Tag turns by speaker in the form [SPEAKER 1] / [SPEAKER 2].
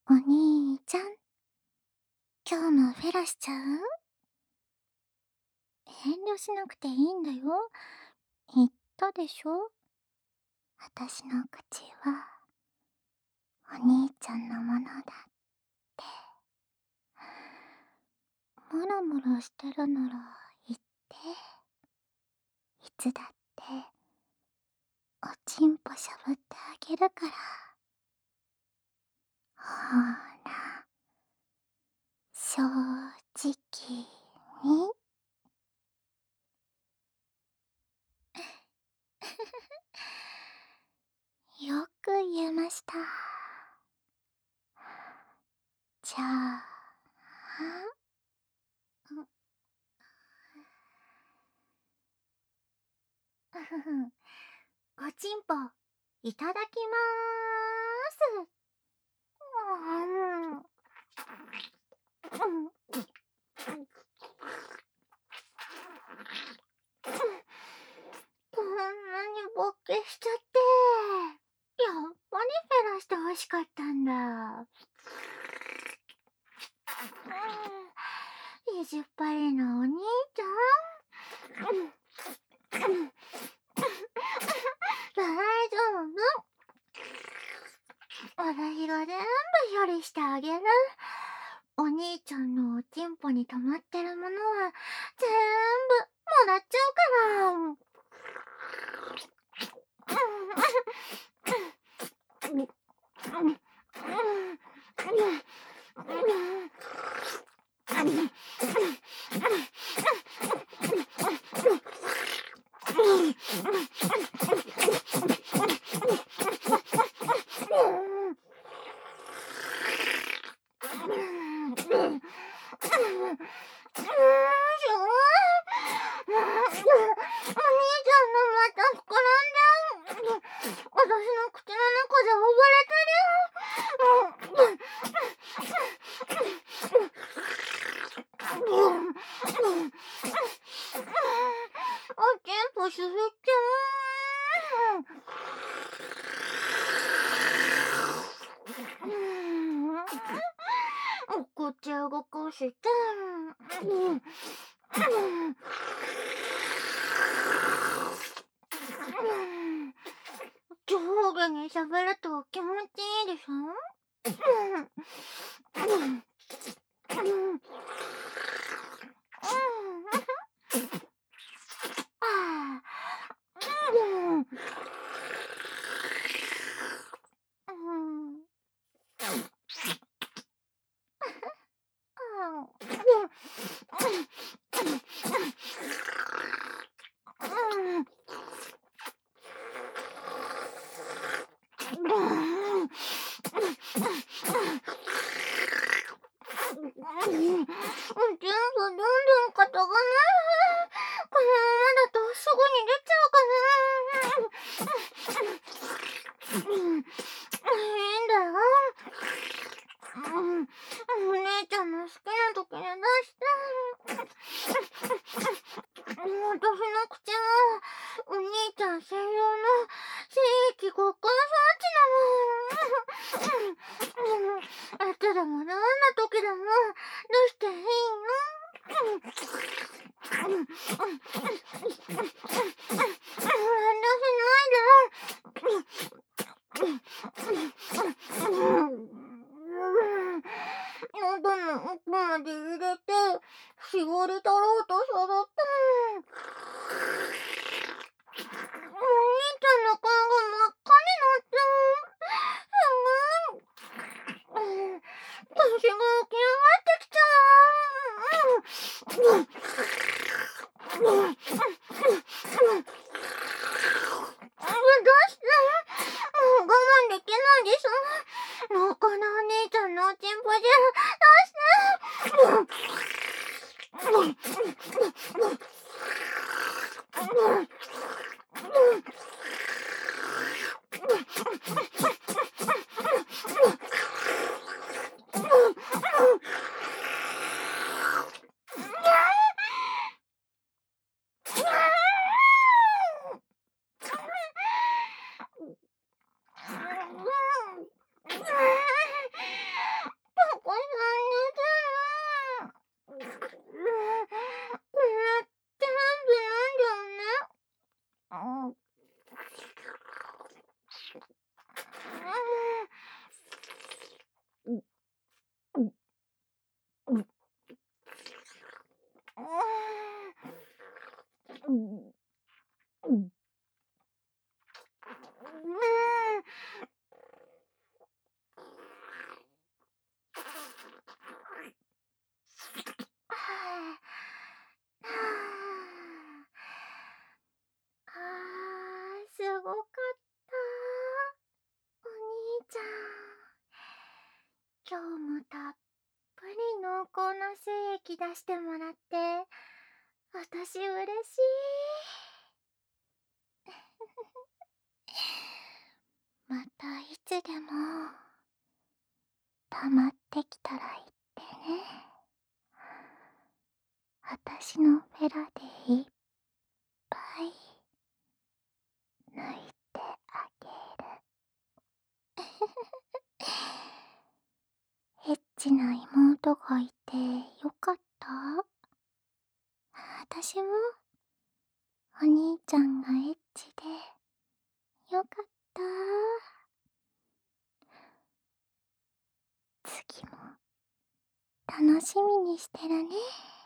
[SPEAKER 1] お兄ちゃん、今日もフェラしちゃう？遠慮しなくていいんだよ。言ったでしょ？私の口は、お兄ちゃんのものだって。もろもろしてるなら言って。いつだって、おちんぽしゃぶってあげるから。ほーら、正直に。よく言えました。じゃあ、おちんぽ、いただきまーす。こんなにぼっけしちゃって。やっぱり減らしてほしかったんだ。意地っ張りなお兄ちゃん。大丈夫。私が全部処理してあげる。お兄ちゃんのおちんぽに溜まってるものは全部もらっちゃうから。お兄ちゃんのまた膨らんで、私の口の中で溺れてる。おちんぽすすっちゃう。お口動かして。上下にしゃべると気持ちいいでしょ？全部どんどん方がない。このままだとすぐに出ちゃうかな。いいんだよ。お姉ちゃんの好きな時に出して。私の口はお兄ちゃん専用の聖域ごっこの装置なの。いつでもどんな時でも出していいの？遠慮しないで。喉の奥まで入れて絞り取ろうとすると、お兄ちゃんの顔が真っ赤になっちゃう。すごい。腰が起き上がってきちゃう。どうして？もう我慢できないでしょ。このお姉ちゃんのおちんぽじゃ、どうして今日もたっぷり濃厚な精液出してもらって、私嬉しい。またいつでも溜まってきたら言ってね。私のフェラでいっぱい抜いてあげる。エッチな妹がいてよかった？私もお兄ちゃんがエッチでよかった。次も楽しみにしてるね。